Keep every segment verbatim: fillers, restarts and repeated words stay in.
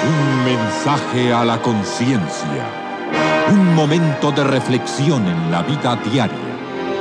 Un mensaje a la conciencia. Un momento de reflexión en la vida diaria.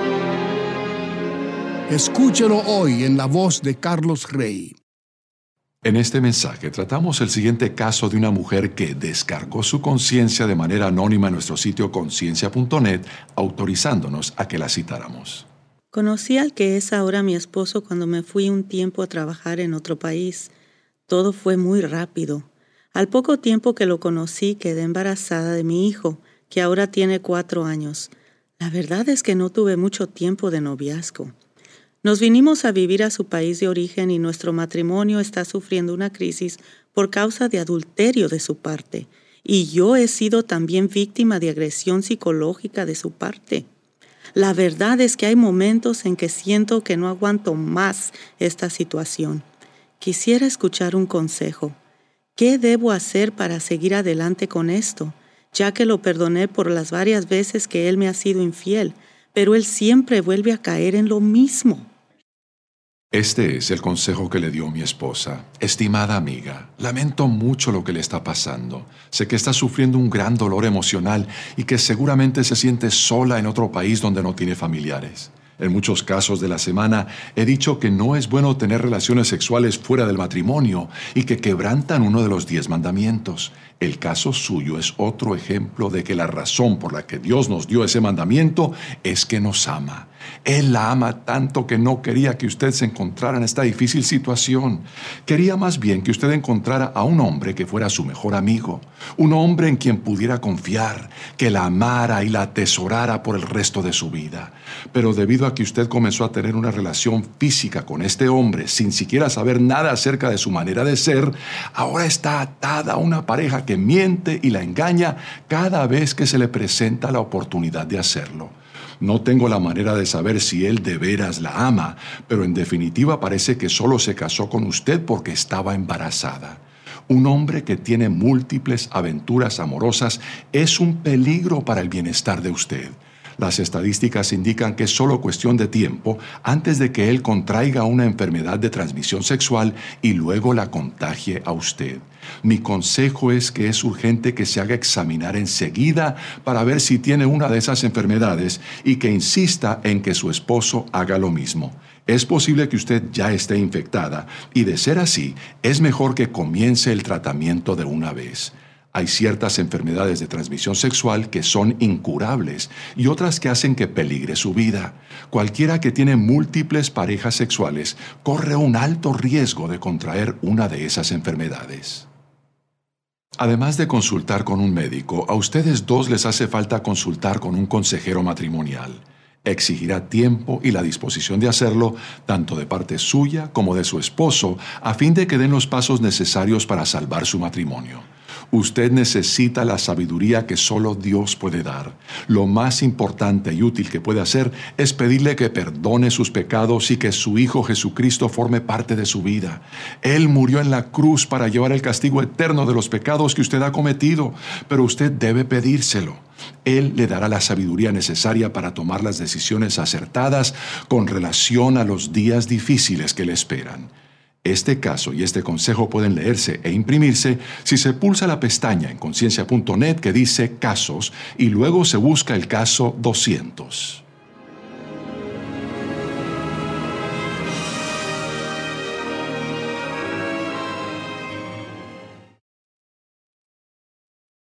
Escúchelo hoy en la voz de Carlos Rey. En este mensaje tratamos el siguiente caso de una mujer que descargó su conciencia de manera anónima en nuestro sitio conciencia punto net, autorizándonos a que la citáramos. Conocí al que es ahora mi esposo cuando me fui un tiempo a trabajar en otro país. Todo fue muy rápido. Al poco tiempo que lo conocí, quedé embarazada de mi hijo, que ahora tiene cuatro años. La verdad es que no tuve mucho tiempo de noviazgo. Nos vinimos a vivir a su país de origen y nuestro matrimonio está sufriendo una crisis por causa de adulterio de su parte. Y yo he sido también víctima de agresión psicológica de su parte. La verdad es que hay momentos en que siento que no aguanto más esta situación. Quisiera escuchar un consejo. ¿Qué debo hacer para seguir adelante con esto? Ya que lo perdoné por las varias veces que él me ha sido infiel, pero él siempre vuelve a caer en lo mismo. Este es el consejo que le dio mi esposa. Estimada amiga, lamento mucho lo que le está pasando. Sé que está sufriendo un gran dolor emocional y que seguramente se siente sola en otro país donde no tiene familiares. En muchos casos de la semana he dicho que no es bueno tener relaciones sexuales fuera del matrimonio y que quebrantan uno de los diez mandamientos. El caso suyo es otro ejemplo de que la razón por la que Dios nos dio ese mandamiento es que nos ama. Él la ama tanto que no quería que usted se encontrara en esta difícil situación. Quería más bien que usted encontrara a un hombre que fuera su mejor amigo, un hombre en quien pudiera confiar, que la amara y la atesorara por el resto de su vida. Pero debido a que usted comenzó a tener una relación física con este hombre sin siquiera saber nada acerca de su manera de ser, ahora está atada a una pareja que miente y la engaña cada vez que se le presenta la oportunidad de hacerlo. No tengo la manera de saber si él de veras la ama, pero en definitiva parece que solo se casó con usted porque estaba embarazada. Un hombre que tiene múltiples aventuras amorosas es un peligro para el bienestar de usted. Las estadísticas indican que es solo cuestión de tiempo antes de que él contraiga una enfermedad de transmisión sexual y luego la contagie a usted. Mi consejo es que es urgente que se haga examinar enseguida para ver si tiene una de esas enfermedades y que insista en que su esposo haga lo mismo. Es posible que usted ya esté infectada y de ser así, es mejor que comience el tratamiento de una vez. Hay ciertas enfermedades de transmisión sexual que son incurables y otras que hacen que peligre su vida. Cualquiera que tiene múltiples parejas sexuales corre un alto riesgo de contraer una de esas enfermedades. Además de consultar con un médico, a ustedes dos les hace falta consultar con un consejero matrimonial. Exigirá tiempo y la disposición de hacerlo, tanto de parte suya como de su esposo, a fin de que den los pasos necesarios para salvar su matrimonio. Usted necesita la sabiduría que solo Dios puede dar. Lo más importante y útil que puede hacer es pedirle que perdone sus pecados y que su Hijo Jesucristo forme parte de su vida. Él murió en la cruz para llevar el castigo eterno de los pecados que usted ha cometido, pero usted debe pedírselo. Él le dará la sabiduría necesaria para tomar las decisiones acertadas con relación a los días difíciles que le esperan. Este caso y este consejo pueden leerse e imprimirse si se pulsa la pestaña en conciencia punto net que dice Casos y luego se busca el caso doscientos.